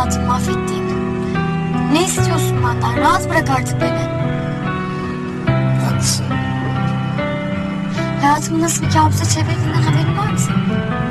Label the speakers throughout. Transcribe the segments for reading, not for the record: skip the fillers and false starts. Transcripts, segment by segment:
Speaker 1: hayatımı mahvettiğim. Ne istiyorsun benden? Rahat bırak artık beni.
Speaker 2: Haklısın.
Speaker 1: Hayatımı nasıl bir kabusa çevirdiğinden haberin var mı senin?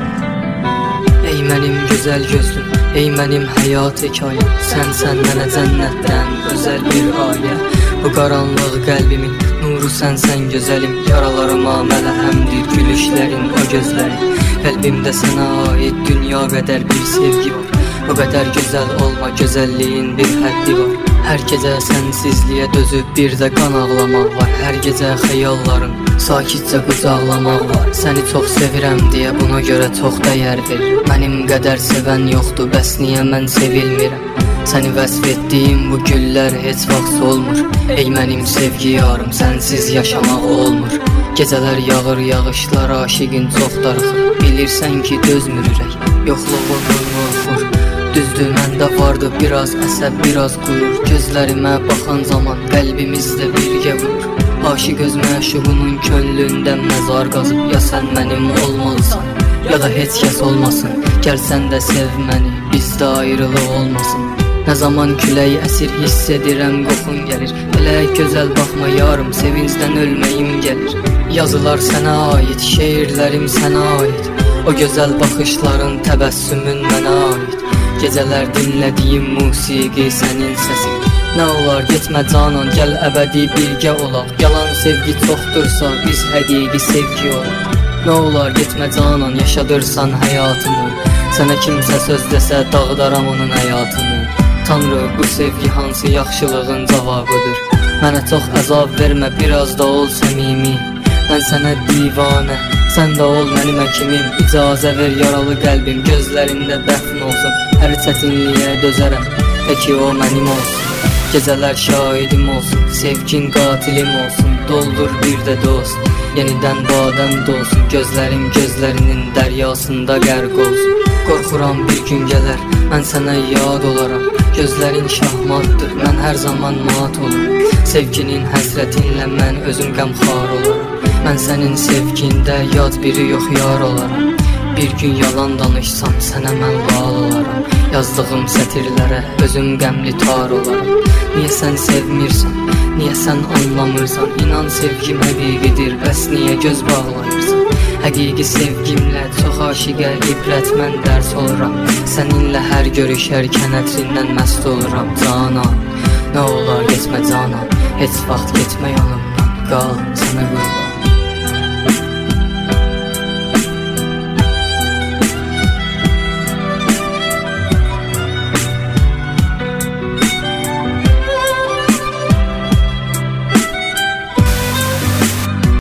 Speaker 2: Ey mənim gözəl gözlüm, ey mənim həyat hekayəm. Sən mənə cənnətdən özəl bir ayə. Bu qaranlıq qəlbimin nuru sən gözəlim. Yaralarıma mələhəmdir gülüşlərin, o gözlərin. Qəlbimdə sənə aid dünya qədər bir sevgi var. Bu qədər gözəl olma, gözəlliyin bir həddi var. Hər gecə sənsizliyə dözüb bir də qan ağlamaq var. Hər gecə xəyallarım sakitcə qucaqlamaq var. Səni çox sevirəm deyə buna görə çox dəyər verir. Mənim qədər sevən yoxdur, bəs niyə mən sevilmirəm? Səni vəsf etdiyim bu güllər heç vaxt solmur. Ey mənim sevgi yarım, sənsiz yaşamaq olmur. Gecələr yağır yağışlar, aşiqin çox darıxır. Bilirsən ki dözmür ürək, yoxluğunu qorxur. Düzdür, məndə vardı biraz əsəb, biraz qürur. Gözlərimə baxan zaman qəlbimizdə birgə vurur. Aşiq öz məşuqunun könlündə məzar qazıb. Ya sən mənim olmalısan, ya da heç kəs olmasın. Gəl sən də sev məni, bizdə ayrılıq olmasın. Nə zaman külək əsir, hiss edirəm qoxun gəlir. Elə gözəl baxma yarım, sevincdən ölməyim gəlir. Yazılar sənə aid, şeirlərim sənə aid. O gözəl baxışların, təbəssümün mənə aid. Gecələr dinlədiyim musiqi sənin səsin. Nə olar getmə canan, gəl əbədi birgə olaq. Yalan sevgi çoxdursa biz həqiqi sevgi olaq. Nə olar getmə canan, yaşadırsan həyatımı. Sənə kimsə söz desə dağıdaram onun həyatını. Tanrı, bu sevgi hansı yaxşılığın cavabıdır. Mənə çox əzab vermə, biraz da ol səmimi. Mən sənə divanə, sən də ol mənim həkimim. İcazə ver yaralı qəlbim gözlərində dəfn olsun. Hər çətinliyə dözərəm, peki o mənim olsun. Gecələr şahidim olsun, sevgin qatilim olsun. Doldur bir də dost, yenidən badəm dolsun. Gözlərim gözlərinin dəryasında qərq olsun. Qorxuram bir gün gələr, mən sənə yad olaram. Gözlərin şahmatdır, mən hər zaman mat olurum. Sevginin həsrətinlə mən özüm qəmxar olaram. Mən sənin sevgində yad biri yox yar olaram. Bir gün yalan danışsam sənə mən lal olaram. Yazdığım sətirlərə özüm qəmli tar olaram. Niyə sən sevmirsən, niyə sən anlamırsan? İnan sevgim həqiqidir, bəs niyə göz bağlayırsan? Həqiqi sevgimlə çox aşiqə ibrət mən dərs oluram. Səninlə hər görüşərkən ətrindən məst oluram. Canan, nə olar getmə canan, heç vaxt getmə yanımdan. Qal, sənə qurban.